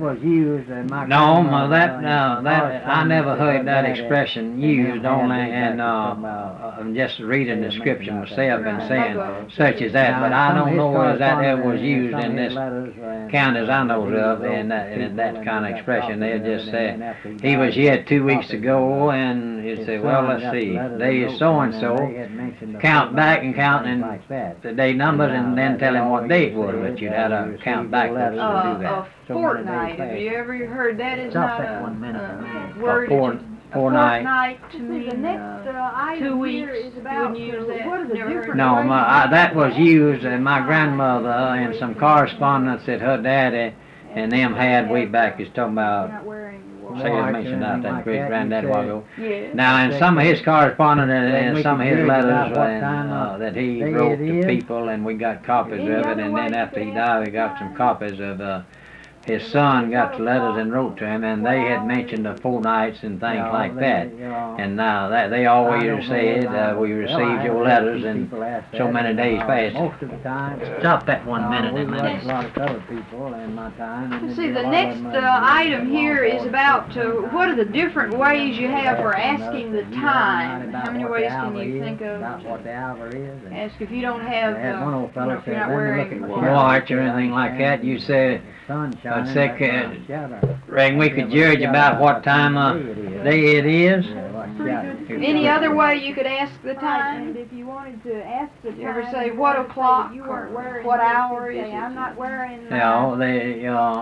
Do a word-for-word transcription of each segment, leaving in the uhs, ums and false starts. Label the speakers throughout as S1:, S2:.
S1: was used in my
S2: No,
S1: grandmother
S2: ma, that,
S1: and
S2: no,
S1: some
S2: that, I
S1: correspondence
S2: never
S1: with
S2: heard
S1: her
S2: that
S1: daddy,
S2: expression
S1: and
S2: used
S1: them
S2: only,
S1: had
S2: and,
S1: me
S2: uh,
S1: back about-
S2: I'm just reading the
S1: They
S2: scripture
S1: mentioned
S2: myself
S1: that.
S2: and
S1: Right.
S2: saying
S3: Okay.
S2: such as that, but I
S1: Now, some
S2: don't
S1: of
S2: know
S1: his
S2: whether that ever was
S1: correspondence and
S2: used
S1: some
S2: in
S1: of his
S2: this
S1: letters and,
S2: count as I
S1: uh,
S2: knows
S1: he
S2: of,
S1: wrote
S2: in
S1: to
S2: that, in
S1: people,
S2: that
S1: and
S2: kind
S1: we
S2: of
S1: got
S2: expression.
S1: copies
S2: They'll
S1: of it,
S2: just
S1: and
S2: say,
S1: then after
S2: he
S1: died,
S2: was here two
S1: copies
S2: weeks
S1: of
S2: ago,
S1: it.
S2: and you
S1: His
S2: say, well,
S1: son
S2: let's
S1: got the
S2: see,
S1: letters
S2: they
S1: and
S2: is
S1: wrote
S2: so
S1: them,
S2: and
S1: they
S2: so,
S1: had mentioned the
S2: count
S1: phone
S2: back
S1: numbers
S2: and count
S1: things
S2: and
S1: like that.
S2: the day numbers,
S1: And
S2: and
S1: now
S2: then
S1: that
S2: tell
S1: they
S2: him what
S1: always
S2: date was,
S1: say
S2: but you'd
S1: that
S2: have
S1: you
S2: to
S1: receive
S2: count
S1: your
S2: backwards
S1: letters
S2: to
S1: and
S2: do
S3: Uh,
S2: that.
S3: a
S1: So many
S3: fortnight,
S1: days
S3: have
S1: passed.
S3: you ever heard that? Is
S1: Stop
S3: not
S1: that
S3: a,
S1: one minute,
S3: uh,
S1: minute.
S3: word.
S2: four-
S3: A
S2: fortnight.
S3: fortnight to
S4: See,
S3: mean,
S4: the next
S3: uh,
S4: uh, item
S3: two
S4: here
S3: weeks.
S4: is
S3: You
S4: about
S3: wouldn't use
S4: uh,
S3: that?
S4: what are the
S3: Never heard
S4: different
S2: No,
S4: ways
S2: my,
S4: you
S2: I,
S4: can
S2: that was
S4: ask
S2: used,
S4: the
S2: and my
S4: time,
S2: grandmother and
S4: ways
S2: some
S4: you
S2: correspondence
S4: can-
S2: that her daddy and them had way back is talking
S4: You're
S2: about,
S4: not wearing your watch.
S2: say
S1: Watch
S2: I
S1: or
S2: mentioned out
S1: anything
S2: that
S1: like
S2: great
S1: that,
S2: granddad
S1: you
S2: a while
S1: said-
S2: ago.
S3: Yes.
S2: Now, in some of his correspondence and,
S1: Then
S2: and
S1: we
S2: some of
S1: could
S2: his
S1: judge
S2: letters
S1: about what
S2: and,
S1: time
S2: uh,
S1: of
S2: that he
S1: day
S2: wrote
S1: it
S2: to
S1: is.
S2: people, and we got copies
S4: Any
S2: of it,
S4: other
S2: and
S4: way
S2: then
S4: you
S2: after he
S4: could
S2: died,
S4: ask
S2: we got some
S4: time?
S2: copies of, uh, his son got the letters and wrote to him, and they had mentioned the four nights and things
S1: No,
S2: like
S1: they-
S2: that.
S1: you know,
S2: And now that, they
S1: I
S2: always
S1: don't know
S2: said,
S1: whether I-
S2: uh, we
S1: well, I
S2: received your
S1: have
S2: letters
S1: had
S2: and
S1: people ask
S2: so
S1: that,
S2: many
S1: and,
S2: days
S1: uh,
S2: passed.
S1: Most of the time.
S2: Stop that one
S1: uh,
S2: minute,
S1: we
S2: a minute.
S1: lost a lot of colored people in my time. and
S3: See,
S1: there'd be
S3: the
S1: a lot
S3: next
S1: of them
S3: uh,
S1: that
S3: item
S1: belonged
S3: here
S1: to
S3: is
S1: the
S3: about uh,
S1: sometimes.
S3: what are the different ways you have for asking the
S1: You know
S3: time?
S1: about
S3: How many
S1: what
S3: ways
S1: the
S3: can
S1: hour
S3: you
S1: is,
S3: think of?
S1: About what the hour is. and-
S3: Ask if you don't have,
S1: I had one
S3: uh,
S1: old
S3: you know,
S1: fellow
S3: if you're
S1: said,
S3: not
S1: "Let me
S3: wearing
S1: look at
S3: your
S1: my
S3: watch.
S2: Watch or anything like that, you said,
S1: Sunshine.
S2: I'd say, uh,
S1: shadow.
S2: Reckon we could judge about what time of day it is?
S1: Yeah, what
S4: Pretty
S1: shadow.
S4: good.
S3: Any other way you could ask the
S4: Right, and
S3: time?
S4: if you wanted to ask the time,
S3: You ever say,
S4: you
S3: what
S4: wanted to say
S3: o'clock
S4: that you weren't
S3: or
S4: wearing
S3: what
S4: this,
S3: hour
S4: you'd
S3: is
S4: say,
S3: it?
S4: I'm not wearing
S2: You
S4: my
S2: know, they, uh,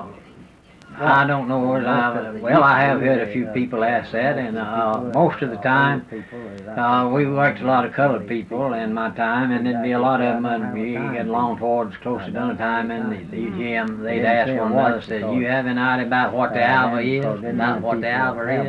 S2: I don't know whether I, well, I have heard a few people ask that, and, uh, most of the time, uh, we worked a lot of colored people in my time, and there'd be a lot of them, and you get along towards close to dinner time, and you'd hear them, they'd ask one another, said, you have any idea about what the hour is, about what the hour is?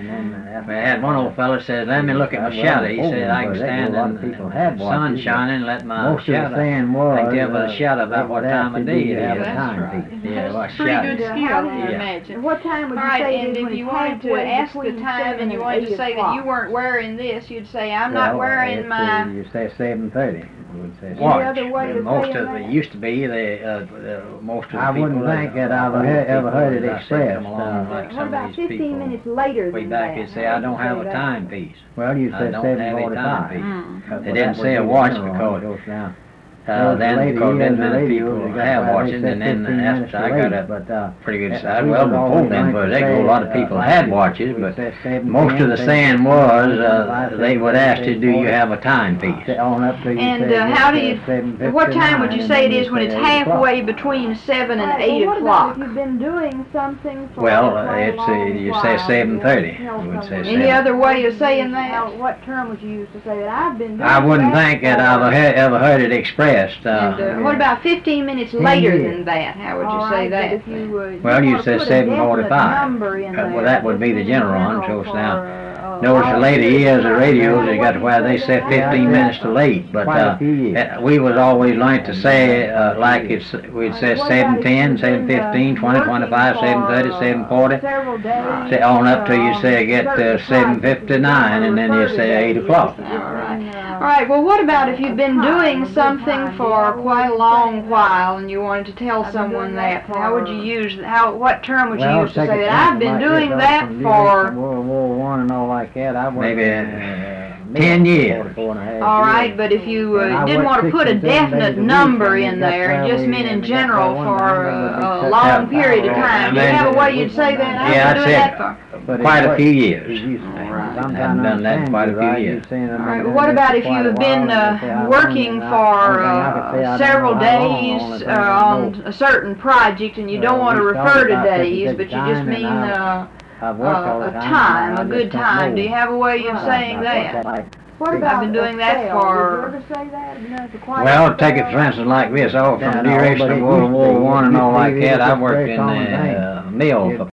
S2: And we had one old fella said, let me look at my shadow. He said, I can stand in the sun shining and let my
S1: Most of the
S2: shadow,
S1: saying
S2: I
S1: was,
S2: can tell by the
S1: uh,
S2: shadow
S1: they
S2: about what
S1: would
S2: time
S1: ask
S2: of
S1: you,
S2: day
S1: do
S2: it
S1: you have
S2: is.
S1: a
S3: That's
S1: time
S3: right.
S1: piece?
S2: Yeah, what
S3: That's pretty
S2: shadow.
S3: good
S4: Yeah,
S3: skill,
S4: how
S3: I
S4: do
S2: you-
S3: imagine.
S4: What time would you
S3: All right,
S4: say it
S3: and
S4: is
S3: if
S4: when
S3: you
S4: it's
S3: wanted to
S4: halfway
S3: ask the
S4: between
S3: time
S4: seven
S3: and you
S4: and
S3: wanted to
S4: eight
S3: say that you
S4: o'clock?
S3: weren't wearing this, you'd say, I'm not
S1: Well,
S3: wearing
S1: it's, uh,
S3: my...
S1: You say seven thirty. Would say
S4: Any
S2: Watch.
S4: other way to
S2: Most
S4: say
S2: of
S4: that?
S2: it used to be the, uh, the most of the
S1: I
S2: people.
S1: wouldn't think that I've
S2: uh,
S1: he- ever heard it
S2: people, as I said,
S1: expressed,
S2: come along
S1: uh,
S2: like
S4: What
S2: some of
S4: about
S2: these
S4: fifteen
S2: people
S4: minutes later
S2: way
S4: than
S2: back
S4: that?
S2: and say,
S4: How
S2: I
S4: would
S2: don't
S4: you
S2: have
S4: say
S2: a
S4: that?
S2: timepiece.
S1: Well, you
S2: I
S1: said
S2: don't
S1: seven
S2: have a
S1: forty-five.
S2: timepiece.
S3: Mm.
S2: They didn't say a watch because, uh, then, because then many people have watches, and then after I got a
S1: but, uh,
S2: pretty good
S1: uh,
S2: side.
S1: we
S2: Well,
S1: was
S2: before
S1: always
S2: then,
S1: like
S2: but
S1: to
S2: they go, a
S1: say,
S2: lot of
S1: uh,
S2: people
S1: like
S2: had
S1: we-
S2: watches,
S1: we
S2: but
S1: said seven
S2: most
S1: ten,
S2: of the
S1: seven
S2: saying
S1: fifteen,
S2: was,
S1: seven
S2: uh,
S1: five,
S2: they would
S1: seven
S2: ask you,
S1: six,
S2: do you
S1: forty.
S2: have a timepiece?
S1: Say on up to you
S3: And
S1: say
S3: uh,
S1: it
S3: how do
S1: gets,
S3: you,
S1: uh, seven
S3: what time would you
S1: fifty-nine,
S3: say it
S1: and then
S3: is when
S1: you
S3: it's
S1: say eight o'clock.
S3: halfway between seven and
S4: All right,
S3: eight
S4: well, what
S3: o'clock?
S4: about if you've been doing something for
S2: Well,
S4: quite a
S2: it's, uh,
S4: long
S2: you
S4: while,
S2: say
S4: you want
S2: seven thirty.
S4: to tell
S2: You would say
S4: someone
S2: seven.
S3: Any other way of
S4: How-
S3: saying that?
S4: What term would you use to say that? I've been doing
S2: I wouldn't
S4: that
S2: think that
S4: for-
S2: I've he- ever heard it expressed. Uh,
S3: And uh, what about fifteen minutes
S1: Ten
S3: later
S1: years.
S3: than that? How would
S4: All
S3: you say
S4: right, but
S3: that?
S4: if you, uh,
S2: Well, you
S4: wanna
S2: said
S4: put a
S2: seven
S4: definite
S2: forty-five.
S4: number in
S2: Uh, well,
S4: there,
S2: that would be the
S4: just in
S2: general one,
S4: general
S2: so
S4: for,
S2: now,
S4: uh,
S2: Notice
S4: all
S2: the later
S4: the
S2: years of
S4: different-
S2: radios, they got to
S4: What
S2: where
S4: do
S2: they
S4: you
S2: said
S4: say that?
S2: fifteen minutes to late, but,
S1: Quite a
S2: uh,
S1: few years.
S2: uh, we was always learned to say, uh, like it's, we'd say
S4: What
S2: seven
S4: about if
S2: ten,
S4: you've
S2: seven
S4: been, uh,
S2: fifteen, twenty,
S4: working
S2: twenty-five,
S4: for,
S2: seven thirty,
S4: uh,
S2: seven forty.
S4: Several days.
S2: Say on up till you
S4: uh,
S2: say get
S4: certain
S2: to seven
S4: projects,
S2: fifty-nine, and then you
S4: refer to
S2: say eight
S4: days,
S2: o'clock.
S4: if you've
S3: All right.
S4: been, uh,
S3: All right, well, what about if you've been
S4: Time, a
S3: doing
S4: good
S3: something
S4: time.
S3: for
S4: Yeah,
S3: quite a
S4: we
S3: long
S4: say that.
S3: while and you wanted to tell
S4: I've been
S3: someone
S4: doing
S3: that?
S4: that
S3: How would
S4: for-
S3: you use, how, what term would you
S1: Well,
S3: use to
S1: take
S3: say
S1: a
S3: that? I've
S1: sample
S3: been
S1: like
S3: doing
S1: this,
S3: that
S1: from
S3: for,
S1: World War One and all like that. I worked
S2: Maybe,
S1: in,
S2: uh,
S1: uh,
S2: ten
S1: mill for
S2: years.
S1: forty-four and a half
S3: all right,
S1: years.
S3: but if you
S1: And
S3: uh,
S1: I
S3: didn't
S1: worked
S3: want to put a
S1: six and seven
S3: definite
S1: days a week,
S3: number
S1: and
S3: in
S1: that's
S3: there,
S1: where
S3: just
S1: we-
S3: meant in
S1: and we got
S3: general
S1: that one
S3: for
S1: time that would be
S3: a, a
S1: cut
S3: long
S1: out
S3: period of
S1: power
S3: time,
S2: and
S3: do you
S2: then
S3: have a
S2: it
S3: way
S1: was
S3: you'd say that?
S1: Yeah,
S3: I've
S2: I'd
S3: been doing
S2: say
S3: that for.
S1: But
S2: Quite a
S1: it-
S2: few
S1: it
S2: years.
S1: used to-
S3: All right.
S1: sometimes
S2: Haven't done that in
S1: understand
S2: quite a
S1: you,
S2: few
S1: right?
S2: years.
S1: You're saying I've
S3: All
S1: been
S3: right,
S1: doing
S3: what
S1: this
S3: about
S1: for
S3: if
S1: quite a
S3: you've
S1: while,
S3: been
S1: and
S3: uh,
S1: they say, "How long?"
S3: working
S1: And I-
S3: for
S1: only thing I could say, I
S3: uh,
S1: don't
S3: several
S1: know how long,
S3: days
S1: only
S3: uh,
S1: thing I
S3: on
S1: know.
S3: a certain project and you don't
S1: Uh,
S3: want to
S1: we
S3: refer
S1: started
S3: to
S1: about fifty
S3: days,
S1: six
S3: but you
S1: time,
S3: just
S1: and
S3: mean
S1: I-
S3: uh,
S1: I've worked all
S3: uh,
S1: the
S3: a
S1: time,
S3: time,
S1: and I
S3: a
S1: just
S3: good
S1: don't
S3: time.
S1: know.
S3: Do you have a way of
S4: Right.
S3: saying
S1: About
S3: that?
S1: like-
S4: What
S3: I've
S4: about
S3: been doing
S4: a
S3: that
S4: spell?
S3: for-
S4: Did you ever say that? I've been doing it for quite
S2: Well,
S4: a
S2: take it
S4: spell.
S2: for instance like this, oh,
S1: Yeah,
S2: from
S1: no,
S2: duration
S1: but
S2: of
S1: it
S2: World
S1: used to
S2: War
S1: be-
S2: One
S1: it
S2: and all
S1: used to
S2: like
S1: be
S2: that, I
S1: just
S2: worked
S1: very
S2: in
S1: common thing.
S2: the uh, mill
S1: It-
S2: for